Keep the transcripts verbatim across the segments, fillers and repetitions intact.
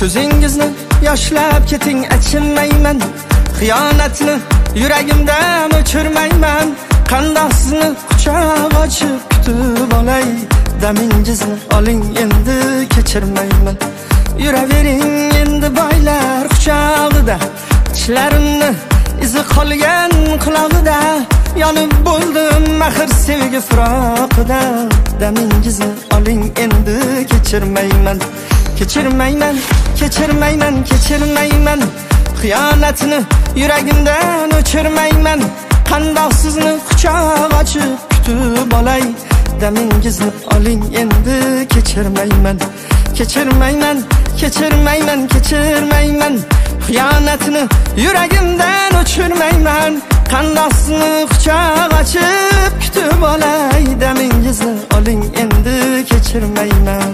ko'zingizni yoshlab keting, achinmayman. Xiyonatni yuragimdan o'chirmayman. Qandoq sizni quchoq ochib kutib olay, damingizni oling endi, kechirmayman. Yuravering endi boylar quchog'ida, tishlarimni izi qolgan qulog'ida. Yonib bo'ldim axir sevgi firoqida, damingizni oling endi, kechirmayman. Kechirmayman, kechirmayman, kechirmayman. Xiyonatni yuragimdan o'chirmayman. Qandoq sizni quchoq ochib kutib olay, damingizni oling endi, kechirmayman. Kechirmayman, kechirmayman, kechirmayman. Xiyonatni yuragimdan o'chirmayman. Qandoq sizni quchoq ochib kutib olay, damingizni oling endi, kechirmayman.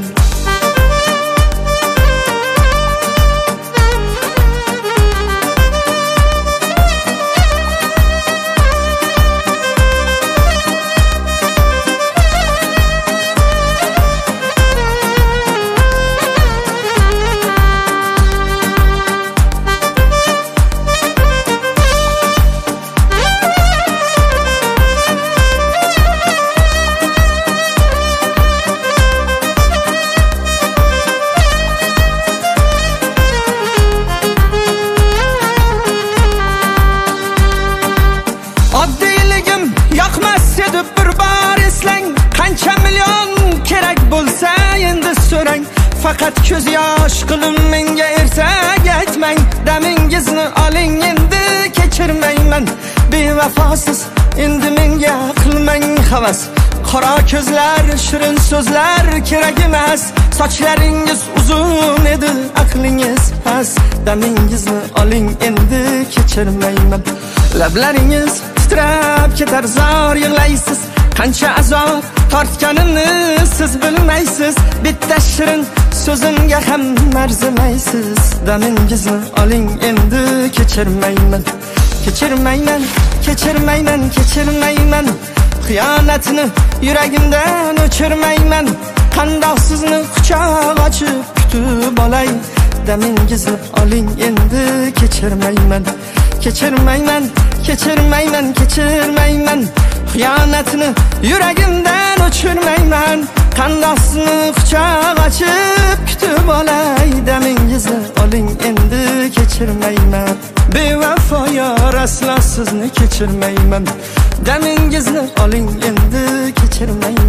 Faqat ko'z yosh qilib menga ertak aytmang, damingizni oling endi, kechirmayman. Bevafosiz endi menga qilmang havas. Qora ko'zlar, shirin so'zlar kerak emas. Sochlaringiz uzun edi, aqlingiz past. Damingizni oling endi, kechirmayman. Lablaringiz titrab ketar, zor yig'laysiz. Qancha azob tortganimni siz bilmaysiz. Bitta shirin so'zimga ham arzimaysiz. Damingizni oling endi, kechirmayman. Kechirmayman, kechirmayman, kechirmayman. Xiyonatni yuragimdan o'chirmayman. Qandoq sizni quchoq ochib kutib olay, damingizni oling endi, kechirmayman. Kechirmayman, kechirmayman, kechirmayman. Xiyonatni yuragimdan o'chirmayman. Qandoq sizni quchoq ochib kutib olay, damingizni oling endi, kechirmayman. Bevafo yor, aslo sizni kechirmayman. Damingizni oling endi, kechirmayman.